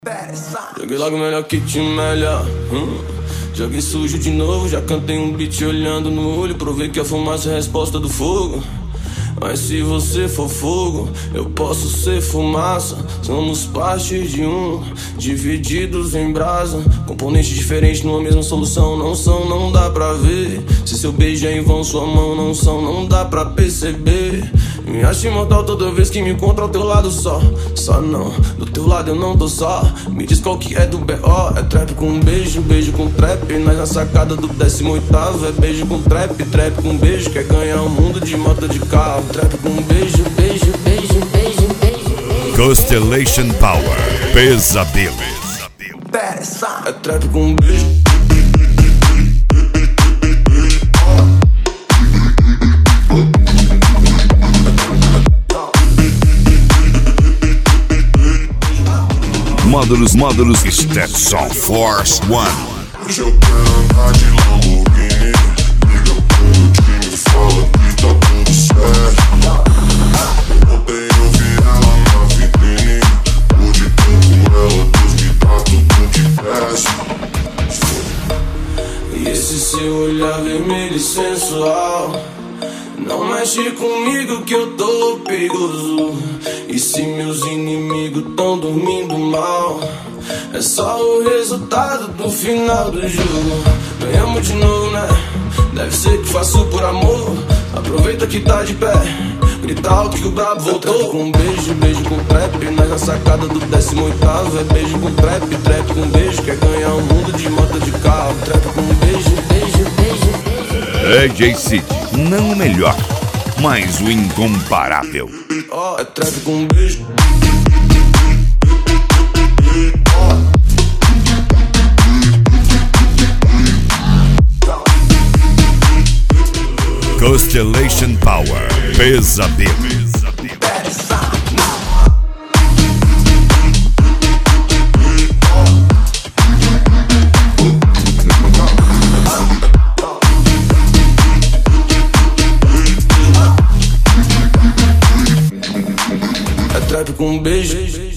Joguei logo melhor que te melhor. Joguei sujo de novo, já cantei um beat olhando no olho. Provei que a fumaça é a resposta do fogo. Mas se você for fogo, eu posso ser fumaça. Somos parte de um, divididos em brasa. Componentes diferentes numa mesma solução. Não são, não dá pra ver. Se seu beijo é em vão, sua mão não são, não dá pra perceber. Me acho imortal toda vez que me encontro ao teu lado só. Só não, do teu lado eu não tô só. Me diz qual que é do B.O. É trap com beijo, beijo com trap. Nós na sacada do 18º. É beijo com trap, trap com beijo. Quer ganhar o mundo de moto de carro. Trap com beijo, beijo, beijo, beijo, beijo. Constellation Power, pesadelo. É trap com beijo. Módulos Stetson Force One. Hoje eu quero andar de Lamborghini. Liga pro time, fala que tá tudo certo. Eu botei ouvir ela na vitrine. Pude ter com ela, Deus me dá tudo que peço. E esse seu olhar vermelho e sensual, não mexe comigo que eu tô perigoso. E se meus inimigos tão dormindo mal, é só o resultado do final do jogo. Ganhamos de novo, né? Deve ser que faço por amor. Aproveita que tá de pé, grita alto que o brabo voltou. Trap com beijo, beijo com trap. Nós na sacada do 18º. É beijo com trap, trap com beijo. Quer ganhar o mundo de moto de carro. Trap com beijo, beijo, beijo, beijo. AJ City, não o melhor, mas o incomparável. É trap com beijo. Constellation Power, pesadelo. É trap com beijo.